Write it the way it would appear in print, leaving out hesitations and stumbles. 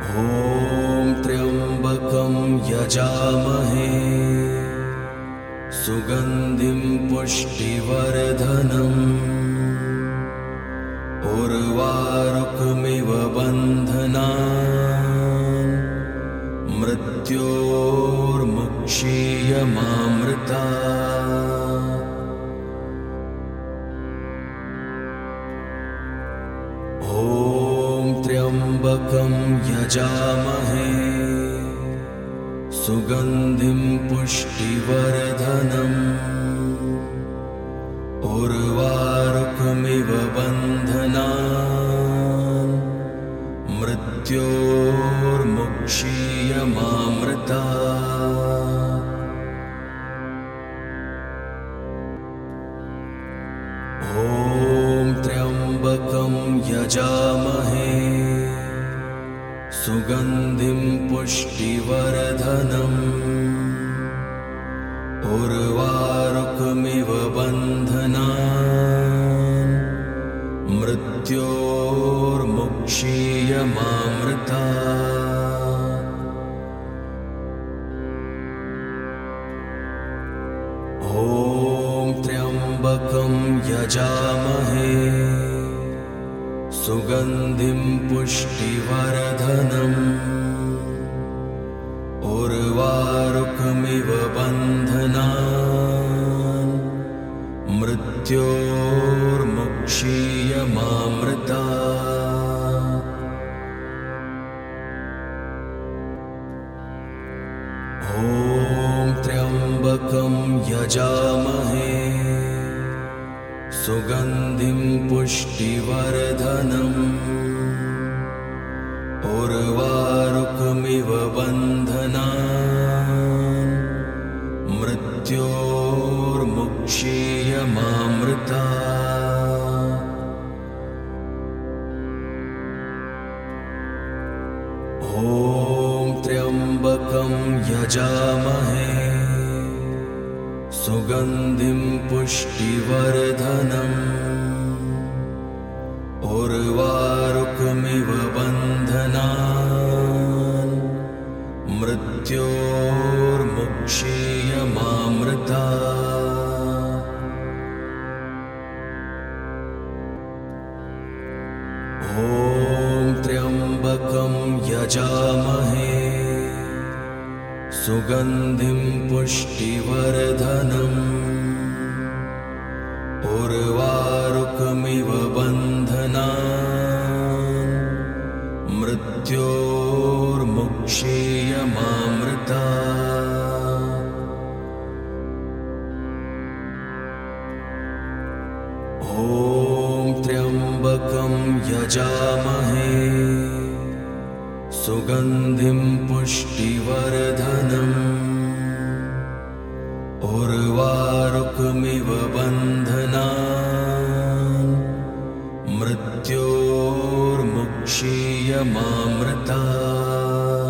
ॐ त्र्यम्बकं यजामहे सुगन्धिं पुष्टिवर्धनम् उर्वारुकमिव बन्धनान् मृत्योर्मुक्षीयमामृतात्। ॐ त्र्यम्बकं यजामहे सुगन्धिं पुष्टिवर्धनम् उर्वारुकमिव बन्धनान् मृत्योर्मुक्षीयमामृतात्। ॐ त्र्यम्बकं यजामहे सुगन्धिं पुष्टिवर्धनम् उर्वारुकमिव बन्धनान् मृत्योर्मुक्षीयमामृतात्। ॐ त्र्यम्बकं यजामहे सुगन्धिं पुष्टिवर्धनम् उर्वारुकमिव बन्धनान् मृत्योर्मुक्षीयमामृतात्। ॐ त्र्यम्बकं यजामहे सुगन्धिं पुष्टिवर्धनम् उर्वारुकमिव बन्धनान् मृत्योर्मुक्षीयमामृतात्। ॐ त्र्यम्बकं यजामहे सुगन्धिं पुष्टिवर्धनम् उर्वारुकमिव बन्धनान् मृत्योर्मुक्षीयमामृतात्। ॐ त्र्यम्बकं यजामहे सुगन्धिं पुष्टिवर्धनम् उर्वारुकमिव बन्धनान् मृत्योर्मुक्षीयमामृतात्। ॐ त्र्यम्बकं यजामहे सुगन्धिं पुष्टिवर्धनम् उर्वारुकमिव बन्धनान् मृत्योर्मुक्षीयमामृतात्।